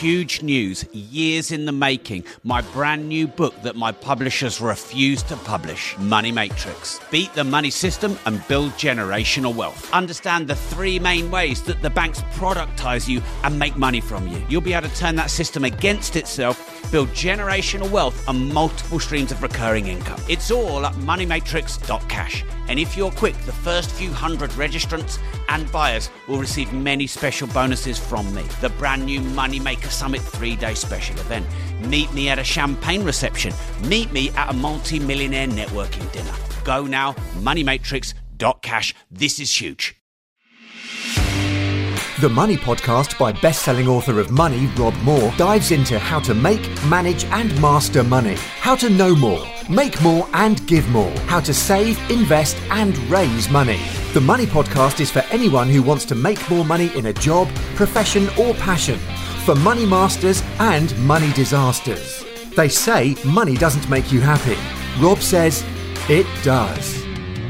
huge news, years in the making. My brand new book that my publishers refuse to publish, Money Matrix. Beat the money system and build generational wealth. Understand the three main ways that the banks productize you and make money from you. You'll be able to turn that system against itself, build generational wealth and multiple streams of recurring income. It's all at moneymatrix.cash. And if you're quick, the first few hundred registrants and buyers will receive many special bonuses from me. The brand new Moneymaker Summit 3-day special event. Meet me at a champagne reception. Meet me at a multi-millionaire networking dinner. Go now, moneymatrix.cash. This is huge. The Money Podcast by best-selling author of Money, Rob Moore, dives into how to make, manage and master money. How to know more, make more and give more. How to save, invest and raise money. The Money Podcast is for anyone who wants to make more money in a job, profession or passion. For money masters and money disasters. They say money doesn't make you happy. Rob says it does.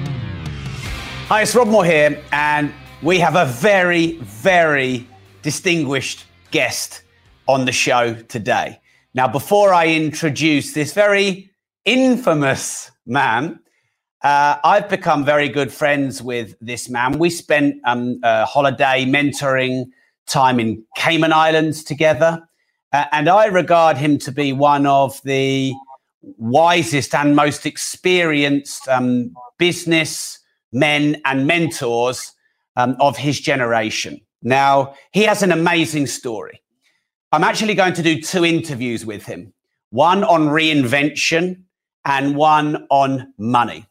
Hi, it's Rob Moore here, and we have a very, very distinguished guest on the show today. Now, before I introduce this very infamous man, I've become very good friends with this man. We spent a holiday mentoring time in Cayman Islands together, and I regard him to be one of the wisest and most experienced business men and mentors of his generation. Now, he has an amazing story. I'm actually going to do 2 interviews with him, one on reinvention and one on money.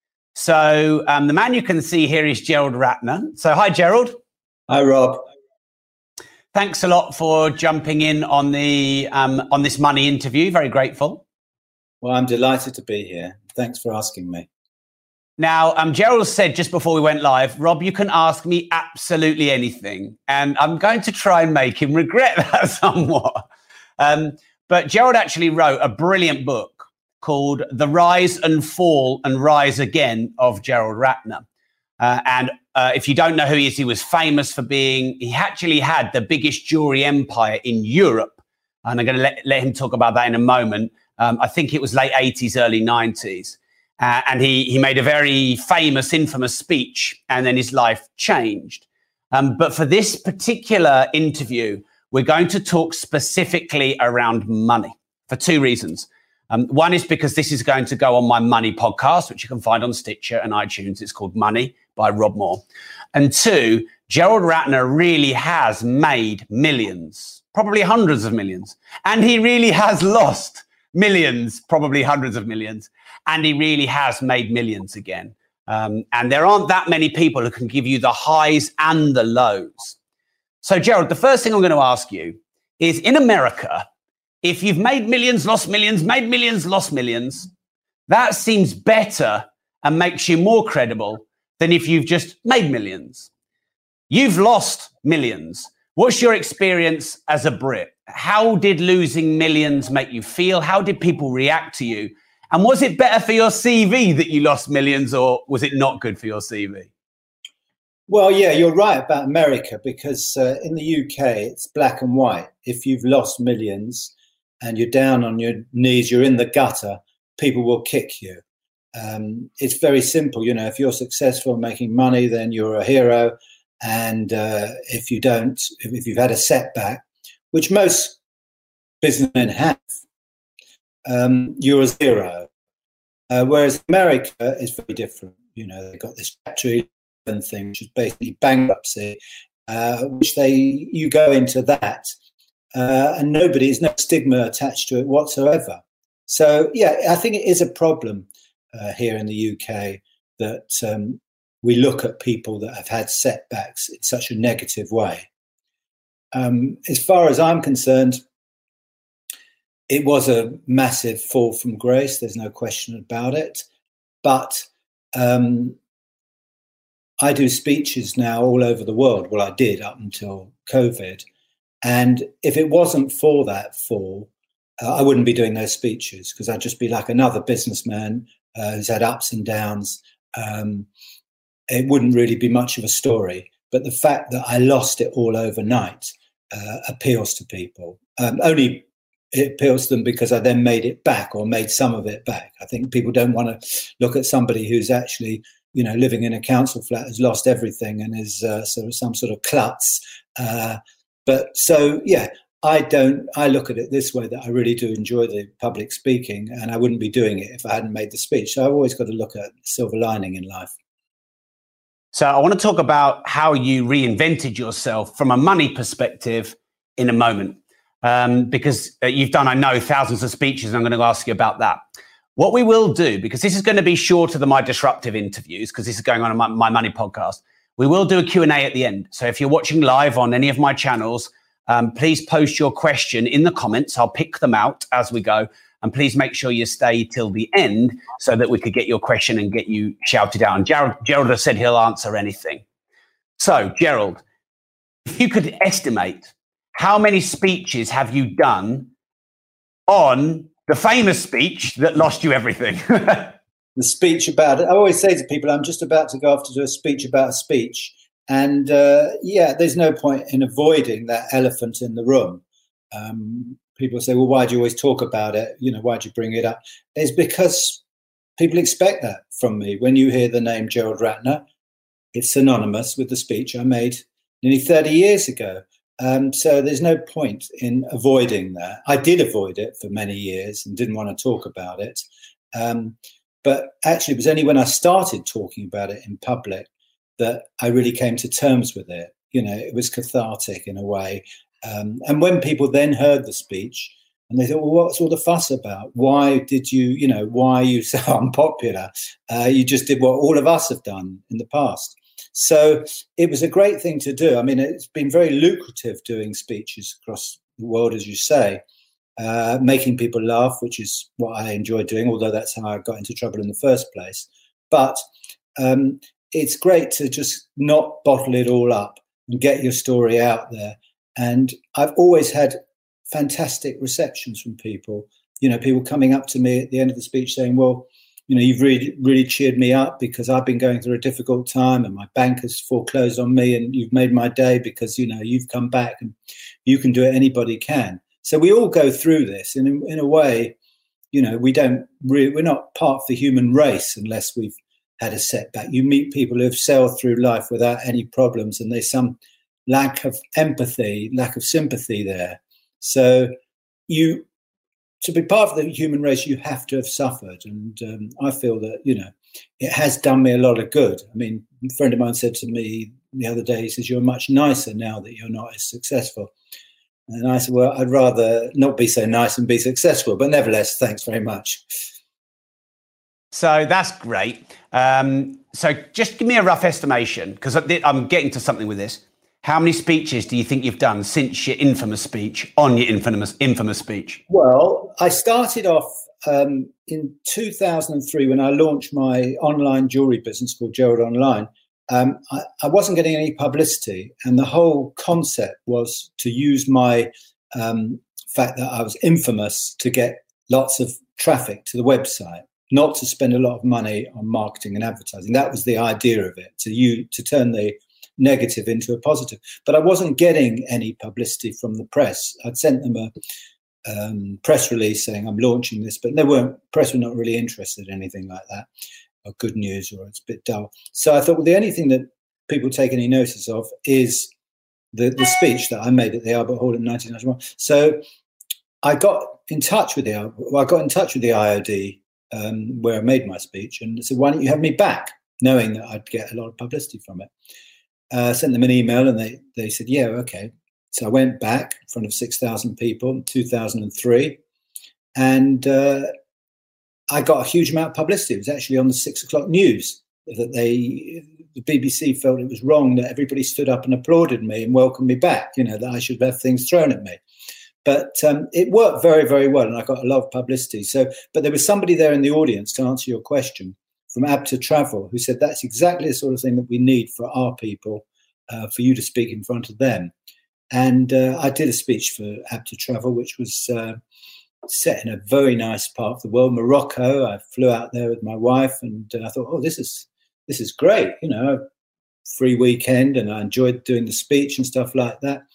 So the man you can see here is Gerald Ratner. So hi, Gerald. Hi, Rob. Thanks a lot for jumping in on the on this money interview. Very grateful. Well, I'm delighted to be here. Thanks for asking me. Now, Gerald said just before we went live, Rob, you can ask me absolutely anything. And I'm going to try and make him regret that somewhat. But Gerald actually wrote a brilliant book called The Rise and Fall and Rise Again of Gerald Ratner. And if you don't know who he is, he was famous for he actually had the biggest jewelry empire in Europe. And I'm going to let him talk about that in a moment. I think it was late 80s, early 90s. And he made a very famous, infamous speech, and then his life changed. But for this particular interview, we're going to talk specifically around money for 2 reasons. One is because this is going to go on my Money podcast, which you can find on Stitcher and iTunes. It's called Money by Rob Moore. And 2, Gerald Ratner really has made millions, probably hundreds of millions. And he really has lost millions, probably hundreds of millions. And he really has made millions again. And there aren't that many people who can give you the highs and the lows. So, Gerald, the first thing I'm going to ask you is, in America, if you've made millions, lost millions, made millions, lost millions, that seems better and makes you more credible than if you've just made millions. You've lost millions. What's your experience as a Brit? How did losing millions make you feel? How did people react to you? And was it better for your CV that you lost millions, or was it not good for your CV? Well, yeah, you're right about America, because in the UK, it's black and white. If you've lost millions and you're down on your knees, you're in the gutter, people will kick you. It's very simple. You know, if you're successful making money, then you're a hero. And if you don't, if you've had a setback, which most businessmen have, you're a zero. Whereas America is very different. You know, they've got this Chapter 11 thing, which is basically bankruptcy, which you go into that, and there's no stigma attached to it whatsoever. So, yeah, I think it is a problem here in the UK that we look at people that have had setbacks in such a negative way. As far as I'm concerned, it was a massive fall from grace. There's no question about it. But I do speeches now all over the world. Well, I did up until COVID. And if it wasn't for that fall, I wouldn't be doing those speeches, because I'd just be like another businessman who's had ups and downs. It wouldn't really be much of a story. But the fact that I lost it all overnight appeals to people. Only it appeals to them because I then made it back or made some of it back. I think people don't want to look at somebody who's actually, living in a council flat, has lost everything and is sort of some sort of klutz. I look at it this way, that I really do enjoy the public speaking, and I wouldn't be doing it if I hadn't made the speech. So I've always got to look at the silver lining in life. So I want to talk about how you reinvented yourself from a money perspective in a moment, because you've done, I know, thousands of speeches, and I'm going to ask you about that. What we will do, because this is going to be shorter than my disruptive interviews, because this is going on in my money podcast, we will do a Q&A at the end. So if you're watching live on any of my channels, please post your question in the comments. I'll pick them out as we go. And please make sure you stay till the end so that we could get your question and get you shouted out. And Gerald has said he'll answer anything. So, Gerald, if you could estimate, how many speeches have you done on the famous speech that lost you everything? The speech about it. I always say to people, I'm just about to go off to do a speech about a speech. And there's no point in avoiding that elephant in the room. People say, well, why do you always talk about it? Why do you bring it up? It's because people expect that from me. When you hear the name Gerald Ratner, it's synonymous with the speech I made nearly 30 years ago. So there's no point in avoiding that. I did avoid it for many years and didn't want to talk about it. But actually, it was only when I started talking about it in public that I really came to terms with it. It was cathartic in a way. And when people then heard the speech and they thought, well, what's all the fuss about? Why did why are you so unpopular? You just did what all of us have done in the past. So it was a great thing to do. I mean, it's been very lucrative doing speeches across the world, as you say, making people laugh, which is what I enjoy doing, although that's how I got into trouble in the first place. But it's great to just not bottle it all up and get your story out there. And I've always had fantastic receptions from people, people coming up to me at the end of the speech saying, well, you've really, really cheered me up because I've been going through a difficult time and my bank has foreclosed on me, and you've made my day because, you've come back and you can do it. Anybody can. So we all go through this. And in a way, we're not part of the human race unless we've had a setback. You meet people who have sailed through life without any problems, and there's some lack of empathy, lack of sympathy there. So to be part of the human race, you have to have suffered. And I feel that, it has done me a lot of good. I mean, a friend of mine said to me the other day, he says, you're much nicer now that you're not as successful. And I said, well, I'd rather not be so nice and be successful. But nevertheless, thanks very much. So that's great. So just give me a rough estimation, because I'm getting to something with this. How many speeches do you think you've done since your infamous speech on your infamous speech? Well, I started off in 2003 when I launched my online jewelry business called Gerald Online. I wasn't getting any publicity, and the whole concept was to use my fact that I was infamous to get lots of traffic to the website, not to spend a lot of money on marketing and advertising. That was the idea of it, to turn the negative into a positive. But I wasn't getting any publicity from the press. I'd sent them a press release saying I'm launching this, but press were not really interested in anything like that, or good news, or it's a bit dull. So I thought, well, the only thing that people take any notice of is the speech that I made at the Albert Hall in 1991. So I got in touch with the IOD where I made my speech, and said, why don't you have me back, knowing that I'd get a lot of publicity from it. Sent them an email, and they said, yeah, okay. So I went back in front of 6,000 people in 2003, and I got a huge amount of publicity. It was actually on the 6 o'clock news that the BBC felt it was wrong that everybody stood up and applauded me and welcomed me back, that I should have things thrown at me. But it worked very, very well, and I got a lot of publicity. But there was somebody there in the audience, to answer your question, from Abta Travel, who said that's exactly the sort of thing that we need for our people, for you to speak in front of them. And I did a speech for Abta Travel, which was set in a very nice part of the world, Morocco. I flew out there with my wife, and I thought, oh, this is great, free weekend, and I enjoyed doing the speech and stuff like that.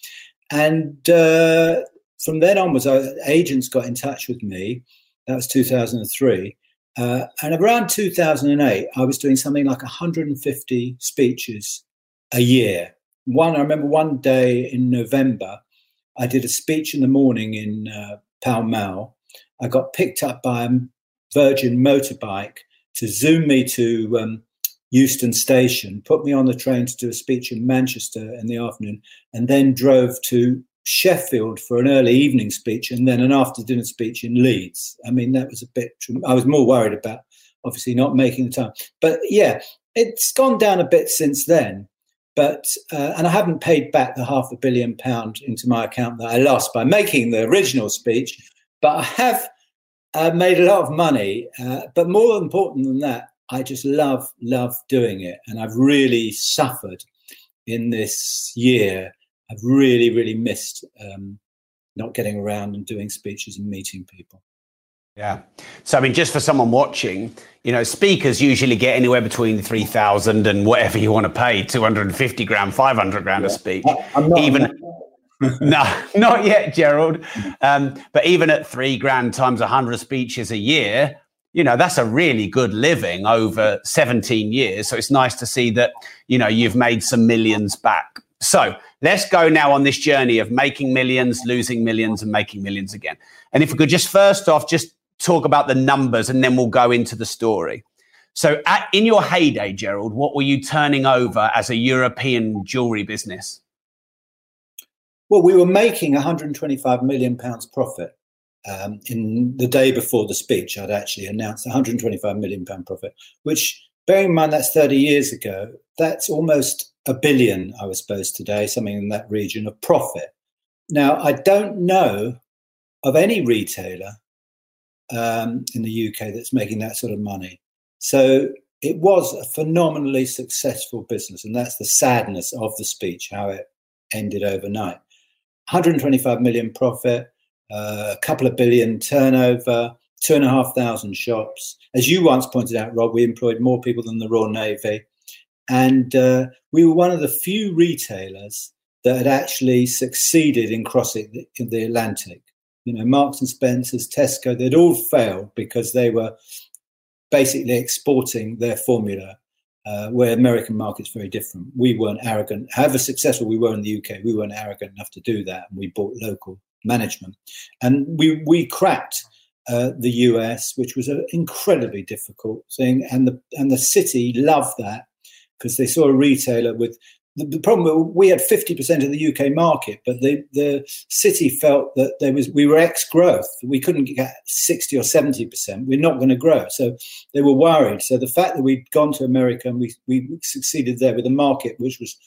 And from then onwards, agents got in touch with me. That was 2003. And around 2008, I was doing something like 150 speeches a year. I remember one day in November, I did a speech in the morning in Pall Mall. I got picked up by a Virgin motorbike to zoom me to Euston Station, put me on the train to do a speech in Manchester in the afternoon, and then drove to Sheffield for an early evening speech and then an after dinner speech in Leeds. I mean, that was I was more worried about obviously not making the time. But yeah, it's gone down a bit since then. But and I haven't paid back the £500 million into my account that I lost by making the original speech. But I have made a lot of money. But more important than that, I just love doing it. And I've really suffered in this year. I've really, really missed not getting around and doing speeches and meeting people. Yeah. So, I mean, just for someone watching, speakers usually get anywhere between 3,000 and whatever you want to pay, 250 grand, 500 grand a speech. No, not yet, Gerald. But even at 3 grand times 100 speeches a year, that's a really good living over 17 years. So it's nice to see that, you've made some millions back. So let's go now on this journey of making millions, losing millions and making millions again. And if we could just first off, just talk about the numbers and then we'll go into the story. So in your heyday, Gerald, what were you turning over as a European jewellery business? Well, we were making £125 million profit. In the day before the speech, I'd actually announced £125 million profit, which, bearing in mind that's 30 years ago, that's almost $1 billion, I was supposed today, something in that region of profit. Now, I don't know of any retailer in the UK that's making that sort of money. So it was a phenomenally successful business, and that's the sadness of the speech, how it ended overnight. 125 million profit, a couple of billion turnover, 2,500 shops. As you once pointed out, Rob, we employed more people than the Royal Navy. And we were one of the few retailers that had actually succeeded in crossing the Atlantic. Marks and Spencer's, Tesco, they'd all failed because they were basically exporting their formula, where American market's very different. We weren't arrogant. However successful we were in the UK, we weren't arrogant enough to do that. And we bought local management. And we cracked the US, which was an incredibly difficult thing. And the city loved that because they saw a retailer with the problem. We had 50% of the UK market, but the city felt that we were ex-growth. We couldn't get 60 or 70%. We're not going to grow. So they were worried. So the fact that we'd gone to America and we succeeded there with a market which was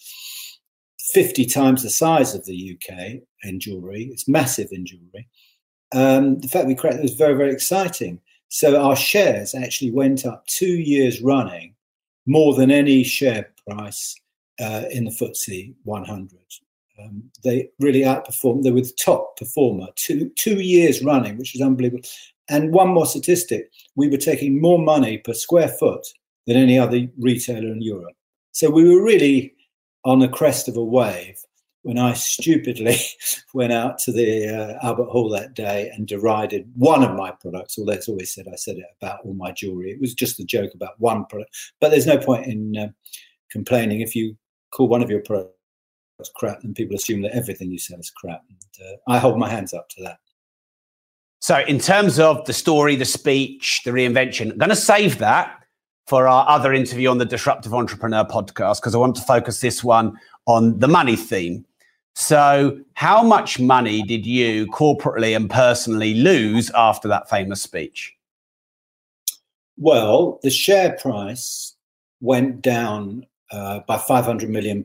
50 times the size of the UK in jewellery, it's massive in jewellery. The fact we cracked it was very, very exciting. So our shares actually went up 2 years running, more than any share price in the FTSE 100. They really outperformed. They were the top performer 2 years running, which was unbelievable. And one more statistic, we were taking more money per square foot than any other retailer in Europe. So we were really on the crest of a wave when I stupidly went out to the Albert Hall that day and derided one of my products. Although it's always said I said it about all my jewellery. It was just a joke about one product. But there's no point in complaining. If you call one of your products crap, then people assume that everything you sell is crap. And, I hold my hands up to that. So in terms of the story, the speech, the reinvention, I'm going to save that for our other interview on the Disruptive Entrepreneur podcast, because I want to focus this one on the money theme. So how much money did you corporately and personally lose after that famous speech? Well, the share price went down by £500 million.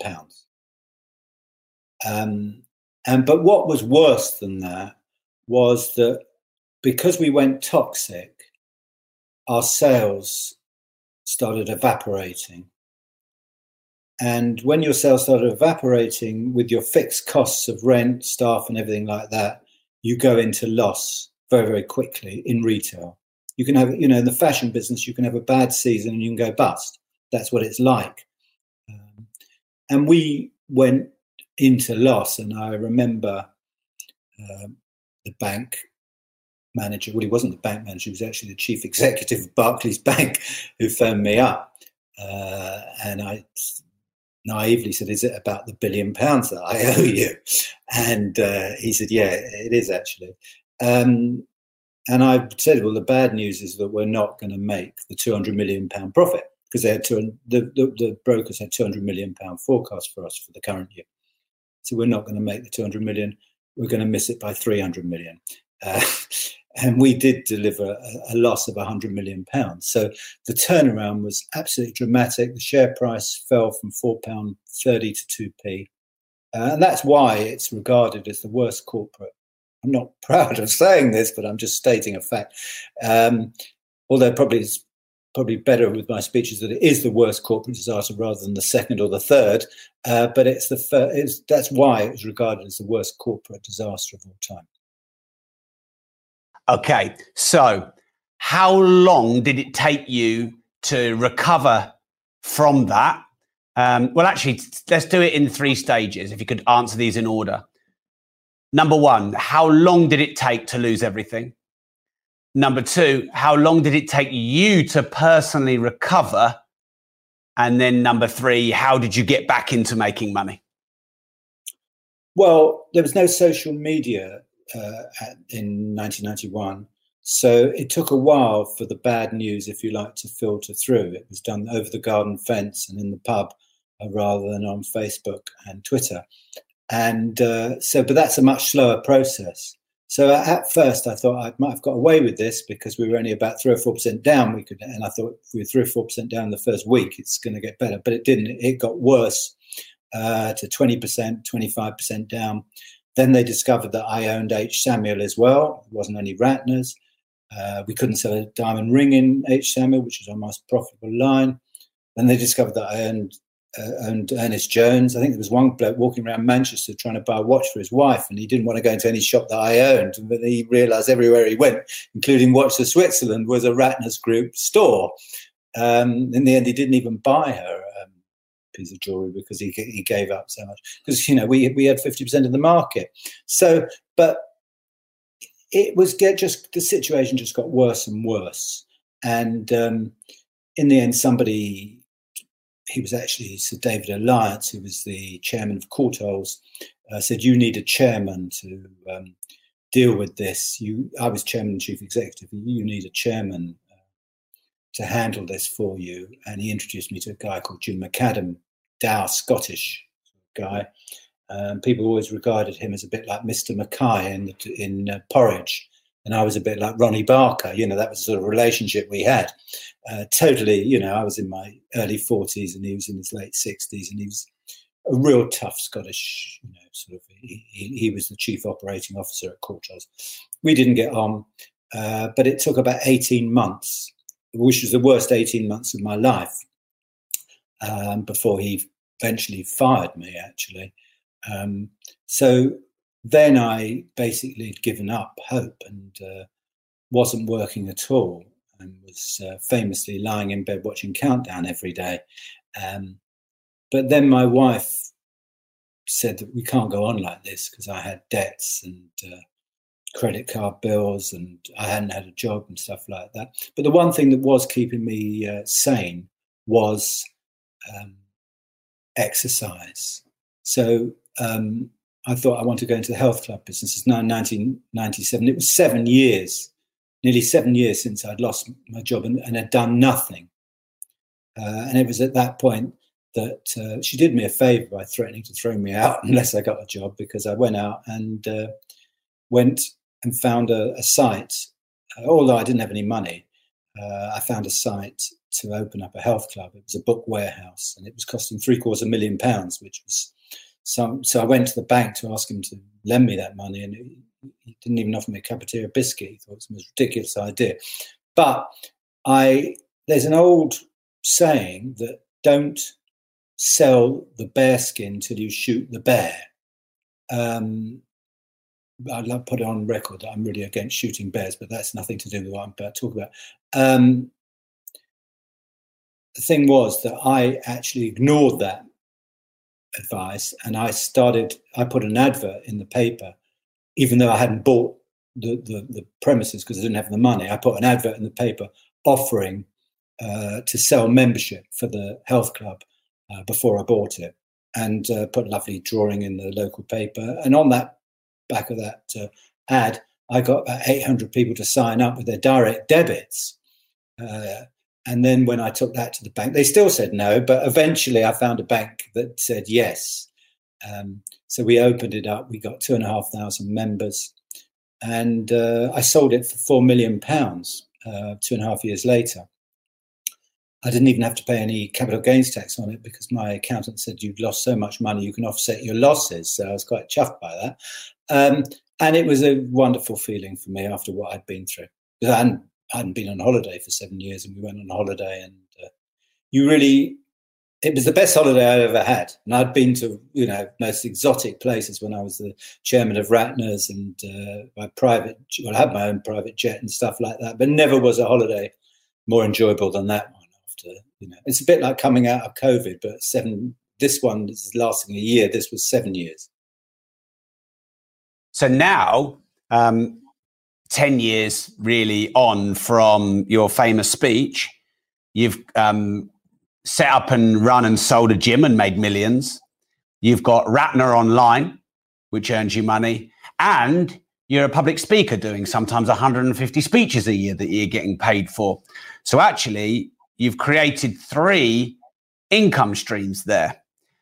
But what was worse than that was that because we went toxic, our sales started evaporating. And when your sales started evaporating with your fixed costs of rent, staff and everything like that, you go into loss very, very quickly in retail. You can have, in the fashion business, you can have a bad season and you can go bust. That's what it's like. And we went into loss. And I remember the bank manager, well, he wasn't the bank manager, he was actually the chief executive of Barclays Bank, who phoned me up. And I naively said, is it about the £1 billion that I owe you? And he said, yeah, it is actually. And I said, well, the bad news is that we're not going to make the £200 million profit, because they had the brokers had £200 million forecast for us for the current year. So we're not going to make the 200 million. We're going to miss it by 300 million. And we did deliver a loss of £100 million. So the turnaround was absolutely dramatic. The share price fell from £4.30 to 2p. And that's why it's regarded as the worst corporate. I'm not proud of saying this, but I'm just stating a fact. Although it's probably better with my speeches that it is the worst corporate disaster rather than the second or the third. But that's why it was regarded as the worst corporate disaster of all time. Okay, so how long did it take you to recover from that? Well, actually, let's do it in 3 stages, if you could answer these in order. Number 1, how long did it take to lose everything? Number 2, how long did it take you to personally recover? And then number 3, how did you get back into making money? Well, there was no social media in 1991. So it took a while for the bad news, if you like, to filter through. It was done over the garden fence and in the pub rather than on Facebook and Twitter. And but that's a much slower process. So at first I thought I might have got away with this because we were only about 3 or 4% down. And I thought if we were 3 or 4% down the first week, it's going to get better. But it didn't. It got worse to 20%, 25% down. Then they discovered that I owned H. Samuel as well. It wasn't only Ratner's. We couldn't sell a diamond ring in H. Samuel, which was our most profitable line. Then they discovered that I owned Ernest Jones. I think there was one bloke walking around Manchester trying to buy a watch for his wife, and he didn't want to go into any shop that I owned. But he realised everywhere he went, including Watches of Switzerland, was a Ratner's Group store. In the end, he didn't even buy her piece of jewelry because he gave up so much, because we had 50% of the market. So but it was the situation just got worse and worse. And in the end, he was actually Sir David Alliance, who was the chairman of Courtaulds, said, you need a chairman to deal with this. I was chairman and chief executive. You need a chairman to handle this for you. And he introduced me to a guy called Jim McAdam, Dow Scottish guy. People always regarded him as a bit like Mr. Mackay in Porridge. And I was a bit like Ronnie Barker. That was the sort of relationship we had. Totally, I was in my early 40s and he was in his late 60s, and he was a real tough Scottish, he was the chief operating officer at Courtaulds. We didn't get on, but it took about 18 months, which was the worst 18 months of my life, before he eventually fired me, actually. So then I basically had given up hope and wasn't working at all, and was famously lying in bed watching Countdown every day. But then my wife said that we can't go on like this, because I had debts and credit card bills, and I hadn't had a job and stuff like that. But the one thing that was keeping me sane was exercise. So I thought I want to go into the health club business. It's now 1997. It was 7 years, nearly 7 years since I'd lost my job and had done nothing. And it was at that point that she did me a favour by threatening to throw me out unless I got a job, because I went out and went and found a site. Although I didn't have any money, I found a site to open up a health club. It was a book warehouse, and it was costing £750,000, which was so I went to the bank to ask him to lend me that money, and he didn't even offer me a cup of tea or a biscuit. He thought it was the most ridiculous idea. But there's an old saying that don't sell the bear skin till you shoot the bear. I'd love to put it on record that I'm really against shooting bears, but that's nothing to do with what I'm about to talk about. The thing was that I actually ignored that advice, and I put an advert in the paper, even though I hadn't bought the premises because I didn't have the money. I put an advert in the paper offering to sell membership for the health club before I bought it, and put a lovely drawing in the local paper. And on that back of that ad, I got about 800 people to sign up with their direct debits. And then when I took that to the bank, they still said no, but eventually I found a bank that said yes. So we opened it up. We got 2,500 members, and I sold it for £4 million 2.5 years later. I didn't even have to pay any capital gains tax on it because my accountant said you'd lost so much money, you can offset your losses. So I was quite chuffed by that. And it was a wonderful feeling for me after what I'd been through. I hadn't been on holiday for 7 years, and we went on holiday, and it was the best holiday I'd ever had. And I'd been to, most exotic places when I was the chairman of Ratner's, and I had my own private jet and stuff like that, but never was a holiday more enjoyable than that one. It's a bit like coming out of COVID, but this one is lasting a year. This was 7 years. So now, 10 years really on from your famous speech, you've set up and run and sold a gym and made millions. You've got Ratner Online, which earns you money. And you're a public speaker doing sometimes 150 speeches a year that you're getting paid for. So actually, you've created 3 income streams there.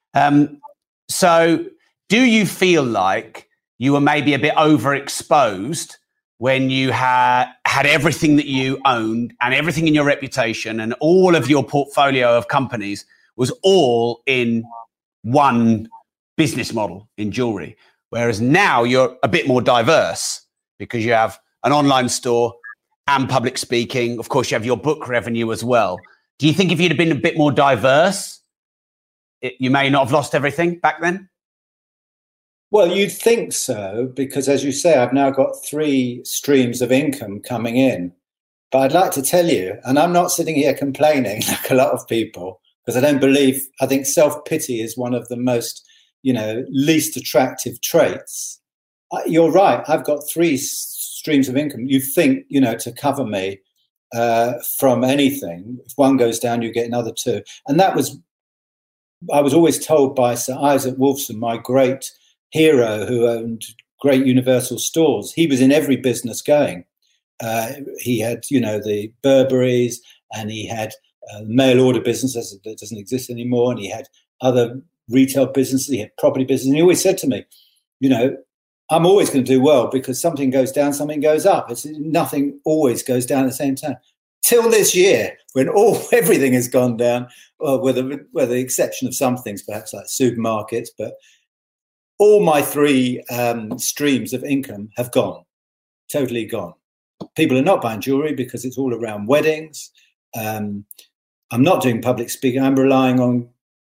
So do you feel like you were maybe a bit overexposed when you had everything that you owned and everything in your reputation and all of your portfolio of companies was all in one business model in jewelry? Whereas now you're a bit more diverse because you have an online store and public speaking. Of course, you have your book revenue as well. Do you think if you'd have been a bit more diverse, you may not have lost everything back then? Well, you'd think so, because as you say, I've now got 3 streams of income coming in. But I'd like to tell you, and I'm not sitting here complaining like a lot of people, because I think self-pity is one of the most, least attractive traits. You're right. I've got 3 streams of income. You'd think, to cover me from anything. If one goes down, you get another 2. And I was always told by Sir Isaac Wolfson, my great hero who owned great Universal stores. He was in every business going. He had, the Burberry's, and he had mail order businesses that doesn't exist anymore, and he had other retail businesses, he had property business. And he always said to me, I'm always going to do well because something goes down, something goes up. Nothing always goes down at the same time. Till this year, when everything has gone down, with the exception of some things, perhaps like supermarkets, but all my 3 streams of income have gone, totally gone. People are not buying jewelry because it's all around weddings. I'm not doing public speaking. I'm relying on,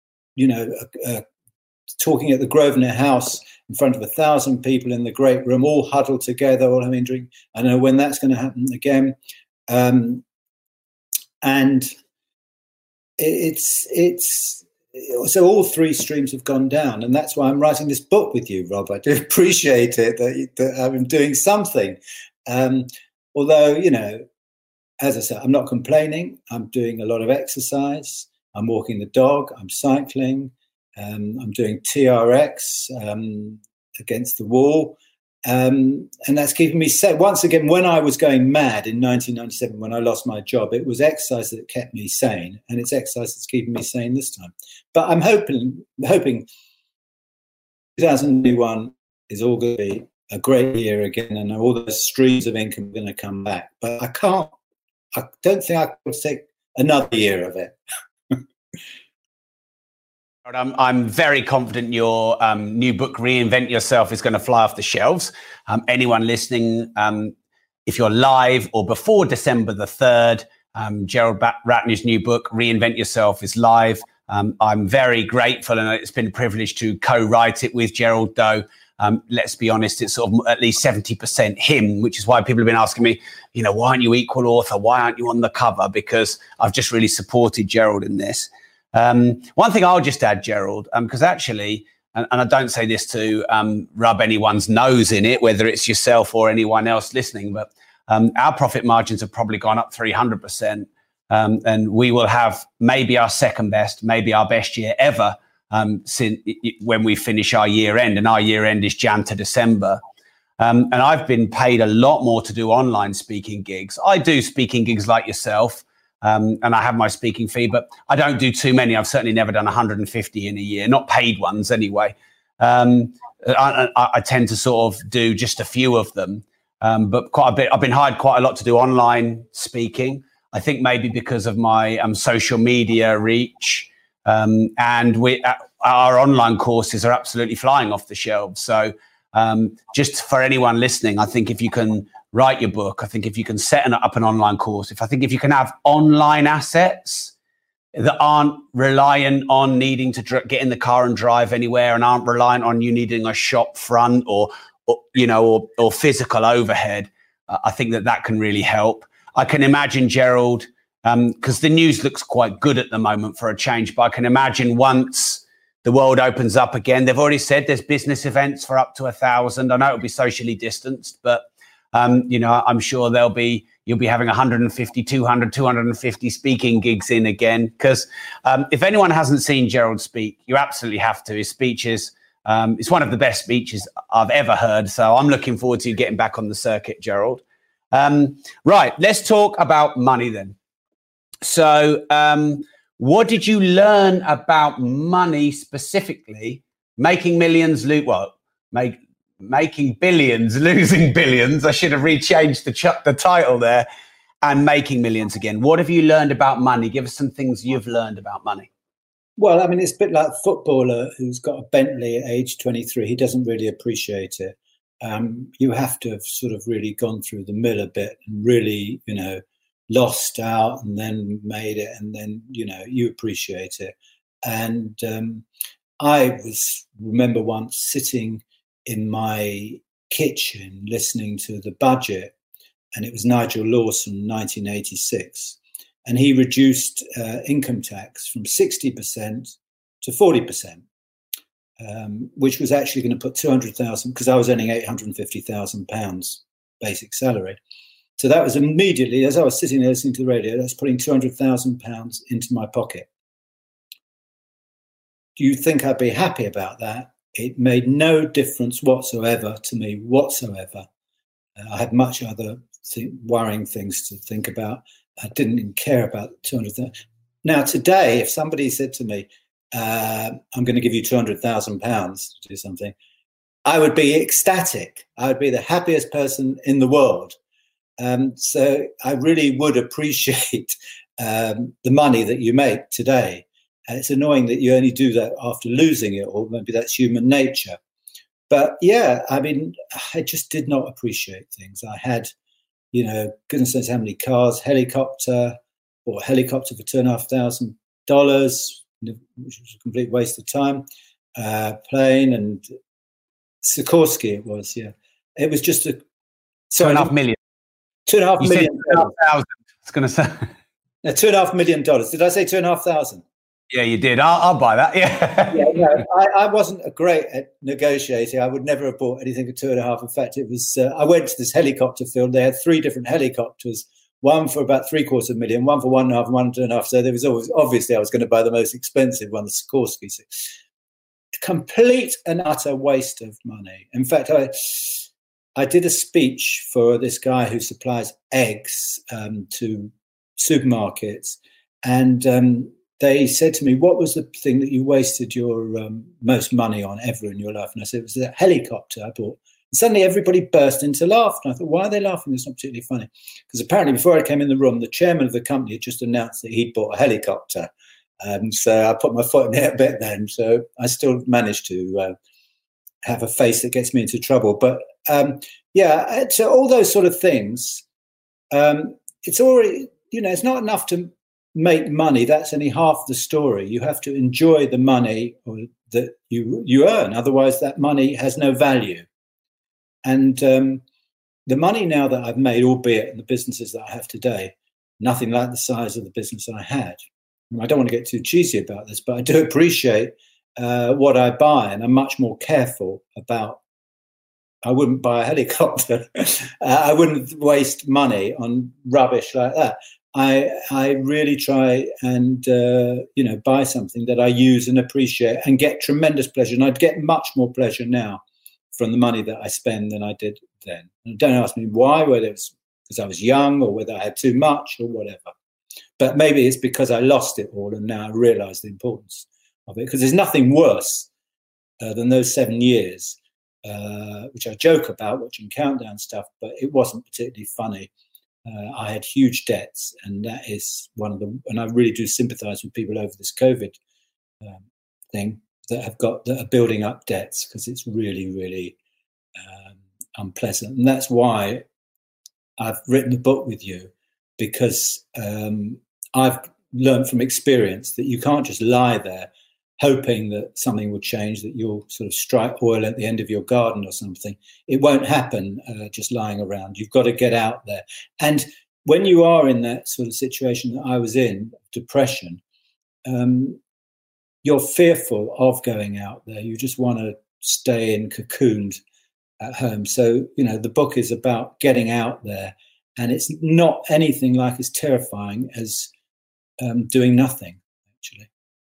talking at the Grosvenor House in front of 1,000 people in the great room, all huddled together, all having a drink. I don't know when that's going to happen again. And so all 3 streams have gone down, and that's why I'm writing this book with you, Rob. I do appreciate it that I'm doing something. Although, as I said, I'm not complaining. I'm doing a lot of exercise. I'm walking the dog. I'm cycling. I'm doing TRX against the wall. And that's keeping me safe. Once again, when I was going mad in 1997, when I lost my job, it was exercise that kept me sane, and it's exercise that's keeping me sane this time. But I'm hoping 2021 is all going to be a great year again, and all those streams of income are going to come back. But I don't think I could take another year of it. I'm very confident your new book, Reinvent Yourself, is going to fly off the shelves. Anyone listening, if you're live or before December the 3rd, Gerald Ratner's new book, Reinvent Yourself, is live. I'm very grateful, and it's been a privilege to co-write it with Gerald, though. Let's be honest, it's sort of at least 70% him, which is why people have been asking me, why aren't you equal author? Why aren't you on the cover? Because I've just really supported Gerald in this. One thing I'll just add, Gerald, because actually, and I don't say this to rub anyone's nose in it, whether it's yourself or anyone else listening, but our profit margins have probably gone up 300%. And we will have maybe our second best, maybe our best year ever since when we finish our year end. And our year end is Jan to December. And I've been paid a lot more to do online speaking gigs. I do speaking gigs like yourself, and I have my speaking fee, but I don't do too many. I've certainly never done 150 in a year, not paid ones anyway. I tend to sort of do just a few of them, but quite a bit. I've been hired quite a lot to do online speaking. I think maybe because of my social media reach, and our online courses are absolutely flying off the shelves. So just for anyone listening, I think if you can write your book, I think if you can set up an online course, if you can have online assets that aren't reliant on needing to get in the car and drive anywhere, and aren't reliant on you needing a shop front or physical overhead, I think that can really help. I can imagine, Gerald, because the news looks quite good at the moment for a change, but I can imagine once the world opens up again, they've already said there's business events for up to 1,000. I know it'll be socially distanced, but I'm sure you'll be having 150, 200, 250 speaking gigs in again. Because if anyone hasn't seen Gerald speak, you absolutely have to. His speeches, it's one of the best speeches I've ever heard. So I'm looking forward to you getting back on the circuit, Gerald. Right, let's talk about money then. So what did you learn about money specifically? Making millions, making billions, losing billions. I should have rechanged the title there. And making millions again. What have you learned about money? Give us some things you've learned about money. Well, I mean, it's a bit like a footballer who's got a Bentley at age 23. He doesn't really appreciate it. You have to have sort of really gone through the mill a bit and really, lost out and then made it, and then, you appreciate it. And I remember once sitting in my kitchen listening to The Budget, and it was Nigel Lawson, 1986. And he reduced income tax from 60% to 40%. Which was actually going to put 200,000, because I was earning £850,000 basic salary. So that was immediately, as I was sitting there listening to the radio, that's putting £200,000 into my pocket. Do you think I'd be happy about that? It made no difference whatsoever to me, whatsoever. I had much other worrying things to think about. I didn't even care about 200,000. Now, today, if somebody said to me, I'm going to give you £200,000 to do something, I would be ecstatic. I would be the happiest person in the world. So I really would appreciate the money that you make today. It's annoying that you only do that after losing it, or maybe that's human nature. But yeah, I mean, I just did not appreciate things. I had, goodness knows how many cars, helicopter for $2,500, which was a complete waste of time. Plane and Sikorsky it was, yeah. It was just $2.5 million. $2.5 million. 2,500. I was going to say. No, $2.5 million. Did I say 2,500? Yeah, you did. I'll buy that. Yeah. Yeah, no, I wasn't great at negotiating. I would never have bought anything at 2.5. In fact, it was. I went to this helicopter field. They had 3 different helicopters. One for about $750,000, one for 1.5, and 1 2.5. So there was always, obviously, I was going to buy the most expensive one, the Sikorsky. Complete and utter waste of money. In fact, I did a speech for this guy who supplies eggs to supermarkets, and they said to me, "What was the thing that you wasted your most money on ever in your life?" And I said, "It was a helicopter I bought." And suddenly everybody burst into laughter. And I thought, why are they laughing? It's not particularly funny. Because apparently before I came in the room, the chairman of the company had just announced that he'd bought a helicopter. So I put my foot in it a bit then. So I still managed to have a face that gets me into trouble. But yeah, so all those sort of things, it's already, it's not enough to make money. That's only half the story. You have to enjoy the money that you earn. Otherwise, that money has no value. And the money now that I've made, albeit in the businesses that I have today, nothing like the size of the business I had. I don't want to get too cheesy about this, but I do appreciate what I buy, and I'm much more careful about. I wouldn't buy a helicopter. I wouldn't waste money on rubbish like that. I really try and buy something that I use and appreciate and get tremendous pleasure. And I'd get much more pleasure now from the money that I spend than I did then. And don't ask me why, whether it's because I was young or whether I had too much or whatever. But maybe it's because I lost it all and now I realise the importance of it. Because there's nothing worse than those 7 years. Which I joke about watching Countdown stuff, but it wasn't particularly funny. I had huge debts, and that is one of them. And I really do sympathise with people over this COVID thing that are building up debts, because it's really, really unpleasant. And that's why I've written a book with you, because I've learned from experience that you can't just lie there hoping that something will change, that you'll sort of strike oil at the end of your garden or something. It won't happen just lying around. You've got to get out there. And when you are in that sort of situation that I was in, depression, you're fearful of going out there. You just want to stay in, cocooned at home. So, the book is about getting out there, and it's not anything like as terrifying as doing nothing, actually.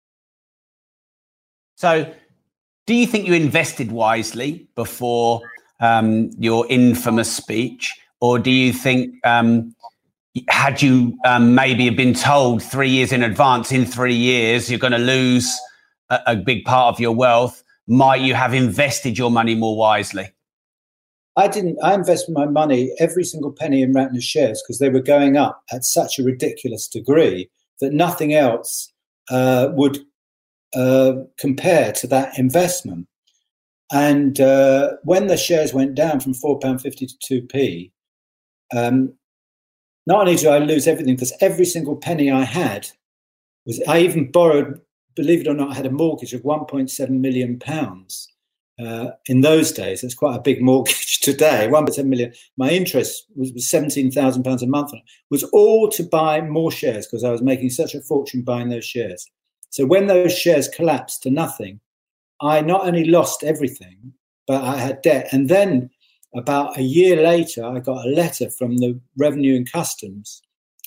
So do you think you invested wisely before your infamous speech? Or do you think, had you maybe been told 3 years in advance, in 3 years, you're going to lose a big part of your wealth, might you have invested your money more wisely? I didn't. I invested my money, every single penny, in Ratner shares, because they were going up at such a ridiculous degree that nothing else would compare to that investment. And when the shares went down from £4.50 to 2p, not only did I lose everything, because every single penny I had I even borrowed, believe it or not, I had a mortgage of £1.7 million in those days. That's quite a big mortgage today, 1.7 million. My interest was £17,000 a month. It was all to buy more shares, because I was making such a fortune buying those shares. So when those shares collapsed to nothing, I not only lost everything, but I had debt. And then about a year later, I got a letter from the Revenue and Customs,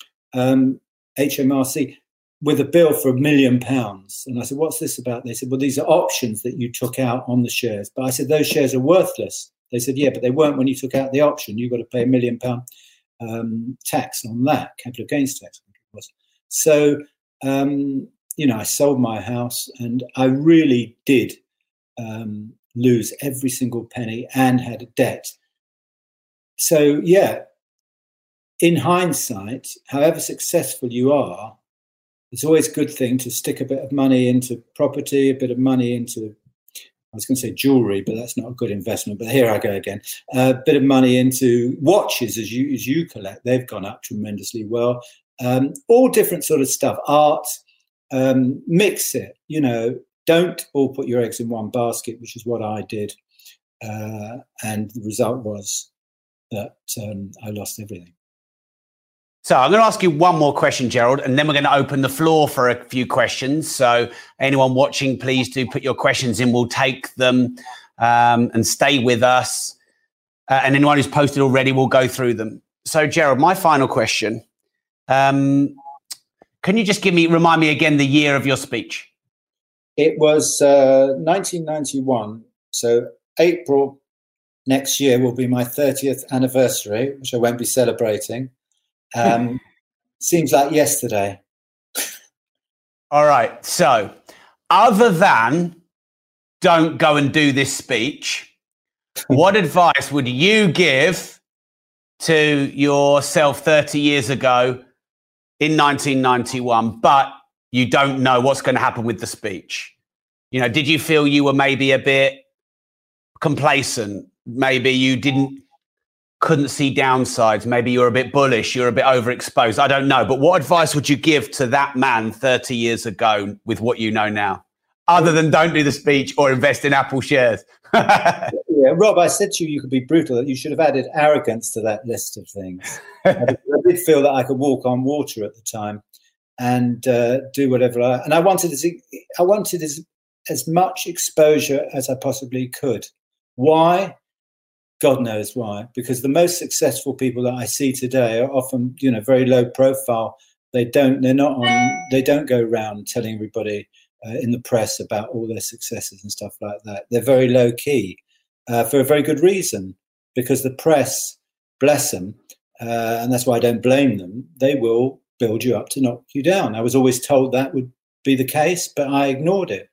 HMRC, with a bill for £1 million. And I said, what's this about? They said, well, these are options that you took out on the shares. But I said, those shares are worthless. They said, yeah, but they weren't when you took out the option. You've got to pay £1 million tax on that, capital gains tax, I think it was. So, I sold my house, and I really did lose every single penny and had a debt. So, yeah, in hindsight, however successful you are, it's always a good thing to stick a bit of money into property, a bit of money into, I was going to say jewelry, but that's not a good investment. But here I go again. A bit of money into watches, as you collect. They've gone up tremendously well. All different sort of stuff, art. Mix it, don't all put your eggs in one basket, which is what I did. And the result was that I lost everything. So I'm going to ask you one more question, Gerald, and then we're going to open the floor for a few questions. So anyone watching, please do put your questions in. We'll take them and stay with us. And anyone who's posted already, we'll go through them. So, Gerald, my final question. Can you just remind me again the year of your speech? It was 1991. So April next year will be my 30th anniversary, which I won't be celebrating. Seems like yesterday. All right. So other than don't go and do this speech, what advice would you give to yourself 30 years ago in 1991, but you don't know what's going to happen with the speech? Did you feel you were maybe a bit complacent? Maybe you couldn't see downsides. Maybe you're a bit bullish. You're a bit overexposed. I don't know. But what advice would you give to that man 30 years ago with what you know now, other than don't do the speech or invest in Apple shares? Yeah, Rob, I said to you could be brutal, that you should have added arrogance to that list of things. I did feel that I could walk on water at the time. and do whatever and I wanted as much exposure as I possibly could. Why? God knows why. Because the most successful people that I see today are often, very low profile. They don't go around telling everybody in the press about all their successes and stuff like that. They're very low key for a very good reason, because the press, bless them, and that's why I don't blame them, they will build you up to knock you down. I was always told that would be the case, but I ignored it.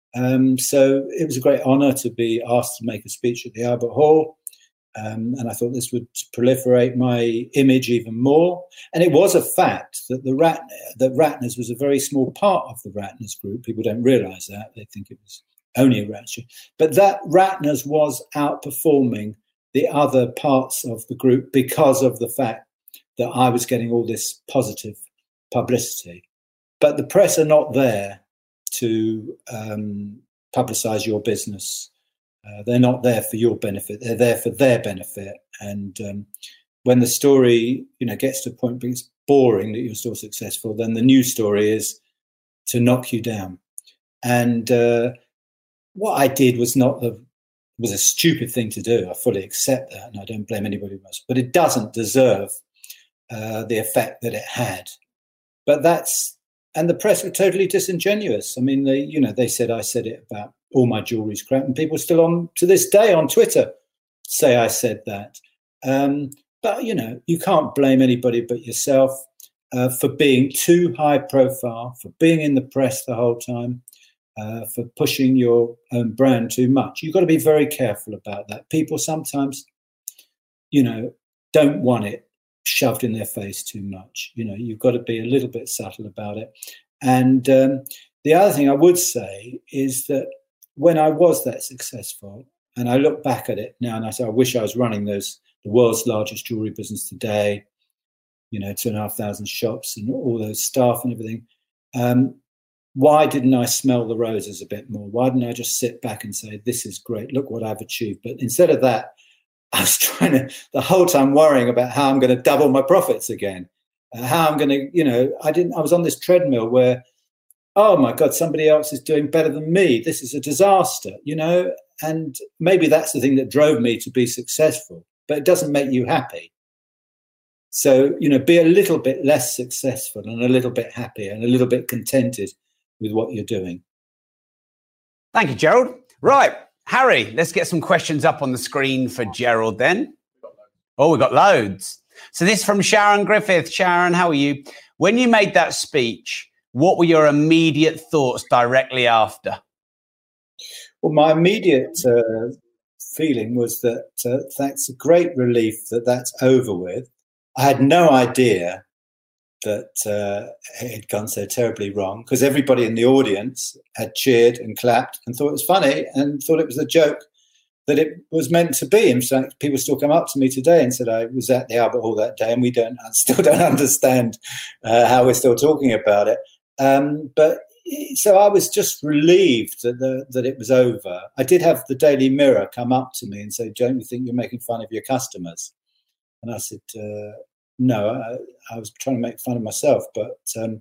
So it was a great honor to be asked to make a speech at the Albert Hall. And I thought this would proliferate my image even more. And it was a fact that that Ratner's was a very small part of the Ratner's group. People don't realize that. They think it was only a Ratner. But that Ratner's was outperforming the other parts of the group because of the fact that I was getting all this positive publicity. But the press are not there to publicize your business. They're not there for your benefit. They're there for their benefit. And when the story, gets to a point where it's boring that you're still successful, then the news story is to knock you down. And what I did was was a stupid thing to do. I fully accept that, and I don't blame anybody much. But it doesn't deserve the effect that it had. But and the press were totally disingenuous. I mean, they said I said it about all my jewelry's crap, and people still to this day on Twitter say I said that. But, you can't blame anybody but yourself for being too high profile, for being in the press the whole time, for pushing your own brand too much. You've got to be very careful about that. People sometimes, don't want it shoved in their face too much. You've got to be a little bit subtle about it. And the other thing I would say is that when I was that successful, and I look back at it now and I say, I wish I was running the world's largest jewelry business today, 2,500 shops and all those staff and everything. Why didn't I smell the roses a bit more? Why didn't I just sit back and say, this is great, look what I've achieved? But instead of that, I was the whole time worrying about how I'm going to double my profits again. How I'm going to, I was on this treadmill where, oh my God, somebody else is doing better than me. This is a disaster, and maybe that's the thing that drove me to be successful, but it doesn't make you happy. So, be a little bit less successful and a little bit happier and a little bit contented with what you're doing. Thank you, Gerald. Right, Harry, let's get some questions up on the screen for Gerald then. Oh, we've got loads. So this from Sharon Griffith. Sharon, how are you? When you made that speech, what were your immediate thoughts directly after? Well, my immediate feeling was that that's a great relief that that's over with. I had no idea that it had gone so terribly wrong, because everybody in the audience had cheered and clapped and thought it was funny and thought it was a joke that it was meant to be. In fact, people still come up to me today and said I was at the Albert Hall that day, and I still don't understand how we're still talking about it. But so I was just relieved that it was over. I did have the Daily Mirror come up to me and say, don't you think you're making fun of your customers? And I said, no, I was trying to make fun of myself. But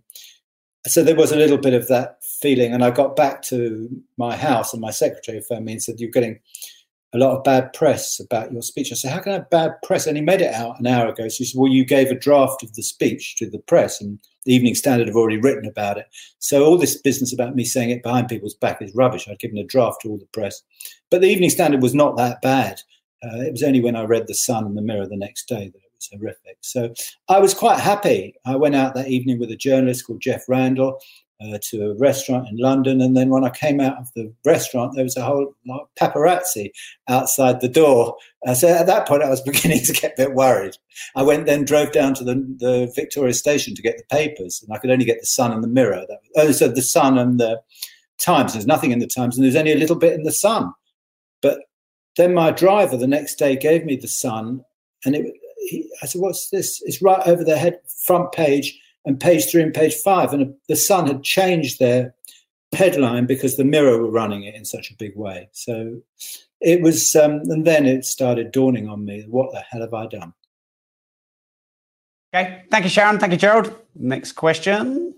so there was a little bit of that feeling. And I got back to my house and my secretary phoned me and said, you're getting a lot of bad press about your speech. I said, how can I have bad press? I only made it out an hour ago. So she said, well, you gave a draft of the speech to the press and the Evening Standard have already written about it. So all this business about me saying it behind people's back is rubbish. I'd given a draft to all the press. But the Evening Standard was not that bad. It was only when I read The Sun and the Mirror the next day that it was horrific. So I was quite happy. I went out that evening with a journalist called Jeff Randall to a restaurant in London. And then when I came out of the restaurant, there was a whole lot of paparazzi outside the door. So at that point, I was beginning to get a bit worried. I drove down to the Victoria Station to get the papers, and I could only get The Sun and the Mirror. So the Sun and the Times. There's nothing in the Times, and there's only a little bit in the Sun. But then my driver the next day gave me the Sun, and I said, what's this? It's right over the front page and page 3 and page 5. And the Sun had changed their headline because the Mirror were running it in such a big way. So it was, and then it started dawning on me, what the hell have I done? Okay, thank you, Sharon. Thank you, Gerald. Next question.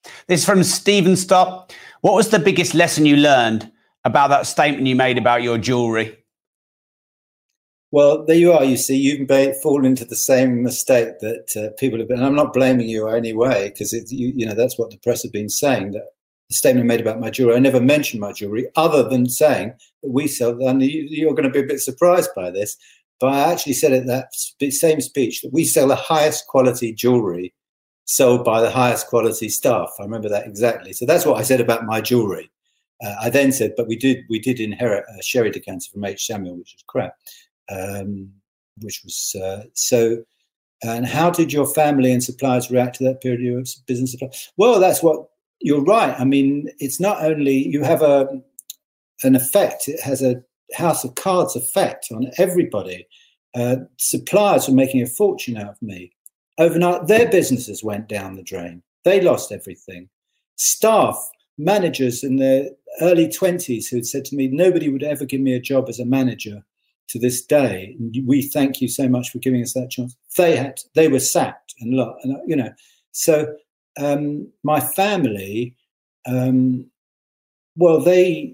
This is from Stephen Stott. What was the biggest lesson you learned about that statement you made about your jewelry? Well, there you are. You see, you've fallen into the same mistake that people have been. And I'm not blaming you in any way, because that's what the press have been saying. That the statement made about my jewelry, I never mentioned my jewelry, other than saying that we sell. And you're going to be a bit surprised by this, but I actually said at that same speech that we sell the highest quality jewelry, sold by the highest quality staff. I remember that exactly. So that's what I said about my jewelry. I then said, but we did inherit a sherry decanter from H. Samuel, which was crap. Which was so. And how did your family and suppliers react to that period of business supply? Well, that's what you're right. I mean, it's not only you have an effect; it has a house of cards effect on everybody. Suppliers were making a fortune out of me overnight. Their businesses went down the drain. They lost everything. Staff, managers in their early 20s who had said to me, "Nobody would ever give me a job as a manager." To this day, we thank you so much for giving us that chance. They were sacked and So my family, well, they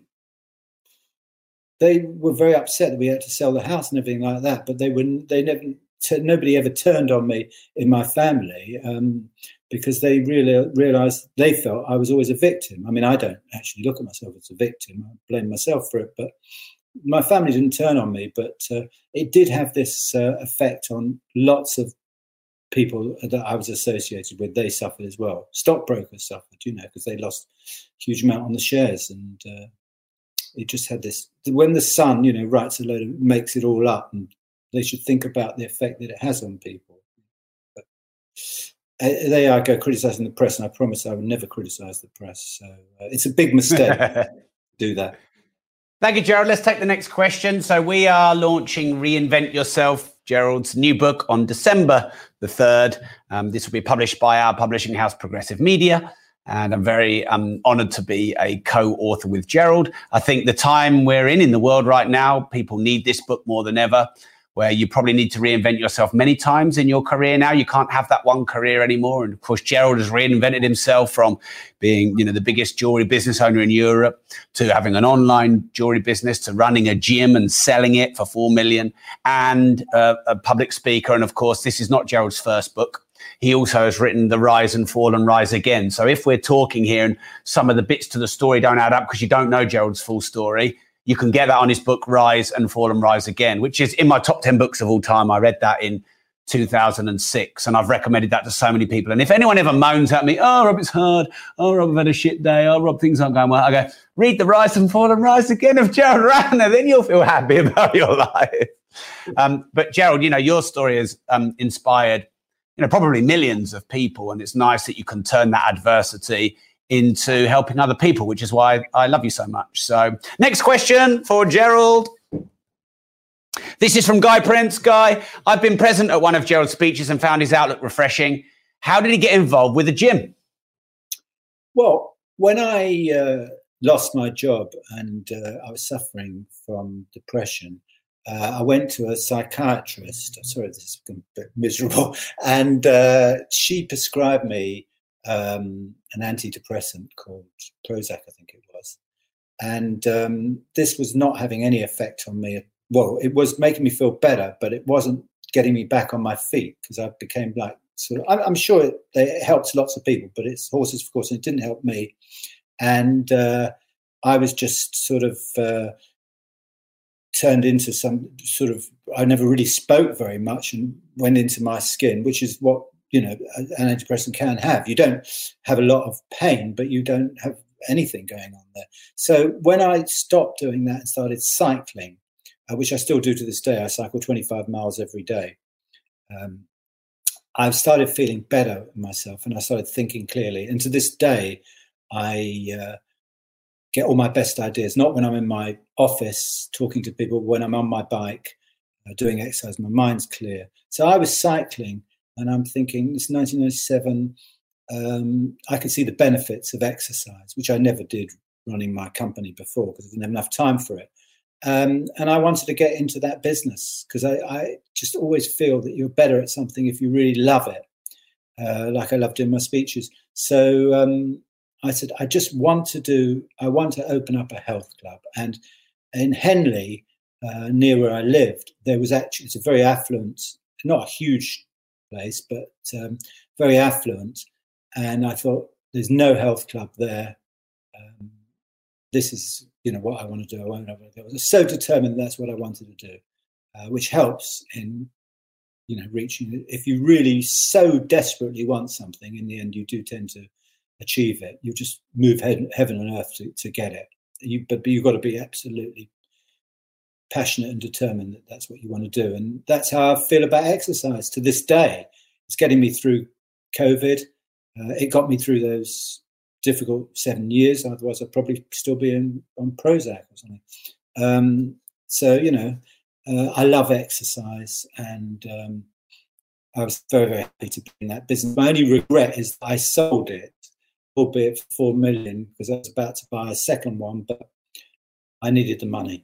were very upset that we had to sell the house and everything like that. But nobody ever turned on me in my family because they really realised they felt I was always a victim. I mean, I don't actually look at myself as a victim. I blame myself for it, but. My family didn't turn on me, but it did have this effect on lots of people that I was associated with. They suffered as well. Stockbrokers suffered, because they lost a huge amount on the shares. And it just had this, when the sun, writes makes it all up, and they should think about the effect that it has on people. But there I go criticising the press, and I promise I would never criticise the press. So it's a big mistake to do that. Thank you, Gerald. Let's take the next question. So we are launching Reinvent Yourself, Gerald's new book, on December the 3rd. This will be published by our publishing house, Progressive Media. And I'm very honoured to be a co-author with Gerald. I think the time we're in the world right now, people need this book more than ever, where you probably need to reinvent yourself many times in your career now. You can't have that one career anymore. And of course, Gerald has reinvented himself from being, the biggest jewelry business owner in Europe to having an online jewelry business to running a gym and selling it for 4 million and a public speaker. And of course, this is not Gerald's first book. He also has written The Rise and Fall and Rise Again. So if we're talking here and some of the bits to the story don't add up because you don't know Gerald's full story, you can get that on his book, Rise and Fall and Rise Again, which is in my top 10 books of all time. I read that in 2006, and I've recommended that to so many people. And if anyone ever moans at me, "Oh, Rob, it's hard. Oh, Rob, I've had a shit day. Oh, Rob, things aren't going well," I go, read The Rise and Fall and Rise Again of Gerald Rowner. Then you'll feel happy about your life. But Gerald, your story has inspired, probably millions of people. And it's nice that you can turn that adversity into helping other people, which is why I love you so much. So next question for Gerald. This is from Guy Prince. Guy, I've been present at one of Gerald's speeches and found his outlook refreshing. How did he get involved with the gym? Well, when I lost my job and I was suffering from depression, I went to a psychiatrist. Sorry, this is a bit miserable. And she prescribed me an antidepressant called Prozac, I think it was. And this was not having any effect on me. Well, it was making me feel better, but it wasn't getting me back on my feet because I became I'm sure it helps lots of people, but it's horses for course, and it didn't help me. And I was just sort of turned into some sort of, I never really spoke very much and went into my skin, which is what, an antidepressant can have. You don't have a lot of pain, but you don't have anything going on there. So when I stopped doing that and started cycling, which I still do to this day, I cycle 25 miles every day. I've started feeling better myself and I started thinking clearly. And to this day, I get all my best ideas, not when I'm in my office talking to people, when I'm on my bike doing exercise, my mind's clear. So I was cycling and I'm thinking, it's 1997, I could see the benefits of exercise, which I never did running my company before because I didn't have enough time for it. And I wanted to get into that business because I just always feel that you're better at something if you really love it. like I love doing my speeches. So I said, I want to open up a health club. And in Henley, near where I lived, it's a very affluent, not a huge place, but very affluent. And I thought, there's no health club there. This is, what I want to do. I was so determined that's what I wanted to do, which helps in, reaching. If you really so desperately want something, in the end, you do tend to achieve it. You just move heaven and earth to get it. But you've got to be absolutely passionate and determined that that's what you want to do. And that's how I feel about exercise to this day. It's getting me through COVID. It got me through those difficult 7 years. Otherwise, I'd probably still be on Prozac or something. I love exercise, and I was very, very happy to be in that business. My only regret is that I sold it, albeit for 4 million, because I was about to buy a second one, but I needed the money.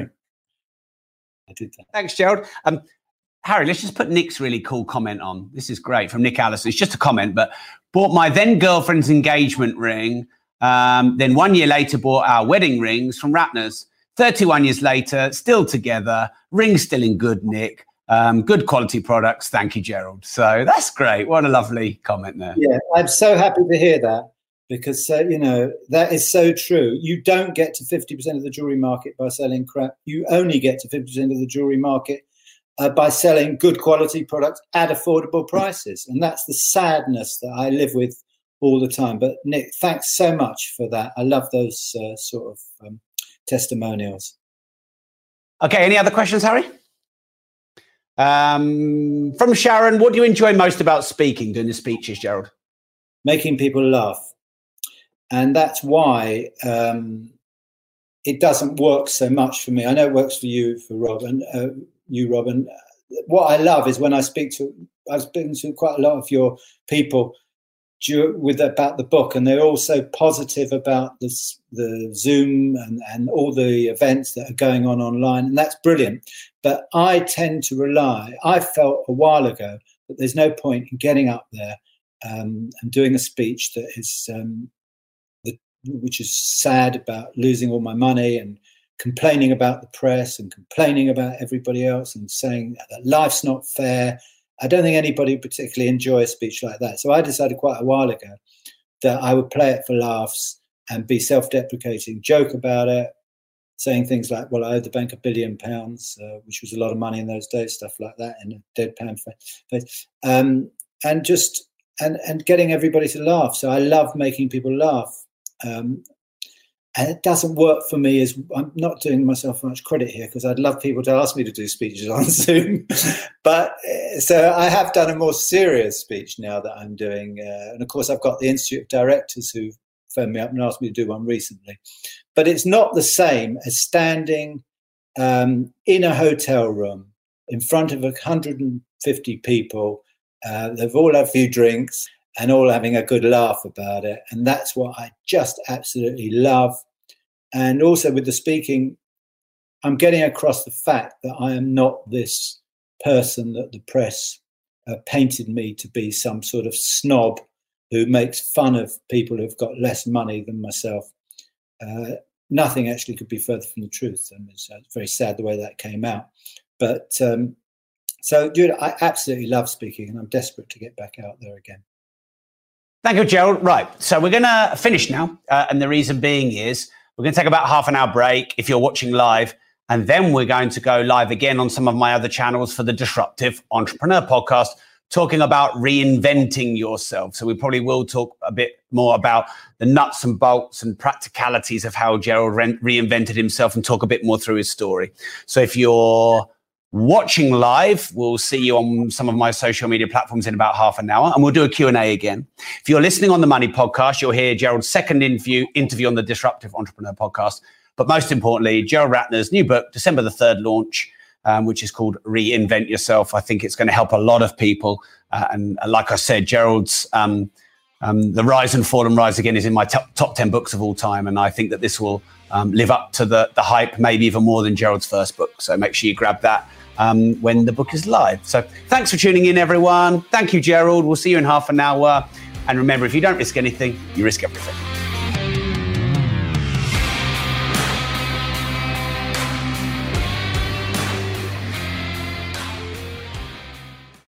I did that. Thanks, Gerald. Harry, let's just put Nick's really cool comment on. This is great from Nick Allison. It's just a comment, but bought my then girlfriend's engagement ring. Then 1 year later, bought our wedding rings from Ratner's. 31 years later, still together. Rings still in good nick. Good quality products. Thank you, Gerald. So that's great. What a lovely comment there. Yeah, I'm so happy to hear that, because, that is so true. You don't get to 50% of the jewelry market by selling crap. You only get to 50% of the jewelry market by selling good quality products at affordable prices. And that's the sadness that I live with all the time. But Nick, thanks so much for that. I love those sort of testimonials. Okay, any other questions, Harry? From Sharon, what do you enjoy most about speaking, doing the speeches, Gerald? Making people laugh. And that's why it doesn't work so much for me. I know it works for you, for Rob, and Rob. And what I love is when I've spoken to quite a lot of your people about the book, and they're all so positive about the Zoom and all the events that are going on online, and that's brilliant. But I tend to I felt a while ago that there's no point in getting up there and doing a speech that is which is sad about losing all my money and complaining about the press and complaining about everybody else and saying that life's not fair. I don't think anybody particularly enjoy a speech like that. So I decided quite a while ago that I would play it for laughs and be self-deprecating, joke about it, saying things like, well, I owed the bank £1 billion, which was a lot of money in those days, stuff like that, in a deadpan face. And getting everybody to laugh. So I love making people laugh. And it doesn't work for me. I'm not doing myself much credit here, because I'd love people to ask me to do speeches on Zoom. But so I have done a more serious speech now that I'm doing. And of course, I've got the Institute of Directors who phoned me up and asked me to do one recently. But it's not the same as standing in a hotel room in front of 150 people. They've all had a few drinks and all having a good laugh about it. And that's what I just absolutely love. And also with the speaking, I'm getting across the fact that I am not this person that the press painted me to be, some sort of snob who makes fun of people who've got less money than myself. Nothing actually could be further from the truth. And it's very sad the way that came out. But so, dude, I absolutely love speaking, and I'm desperate to get back out there again. Thank you, Gerald. Right. So we're going to finish now. And the reason being is we're going to take about half an hour break if you're watching live. And then we're going to go live again on some of my other channels for the Disruptive Entrepreneur Podcast, talking about reinventing yourself. So we probably will talk a bit more about the nuts and bolts and practicalities of how Gerald reinvented himself, and talk a bit more through his story. So if you're watching live, we'll see you on some of my social media platforms in about half an hour, and we'll do a Q&A again. If you're listening on the Money Podcast, you'll hear Gerald's second interview on the Disruptive Entrepreneur Podcast. But most importantly, Gerald Ratner's new book, December the 3rd launch, which is called Reinvent Yourself. I think it's going to help a lot of people. And like I said, Gerald's The Rise and Fall and Rise Again is in my top 10 books of all time. And I think that this will live up to the hype, maybe even more than Gerald's first book. So make sure you grab that. when the book is live. So thanks for tuning in, everyone. Thank you, Gerald. We'll see you in half an hour. And remember, if you don't risk anything, you risk everything.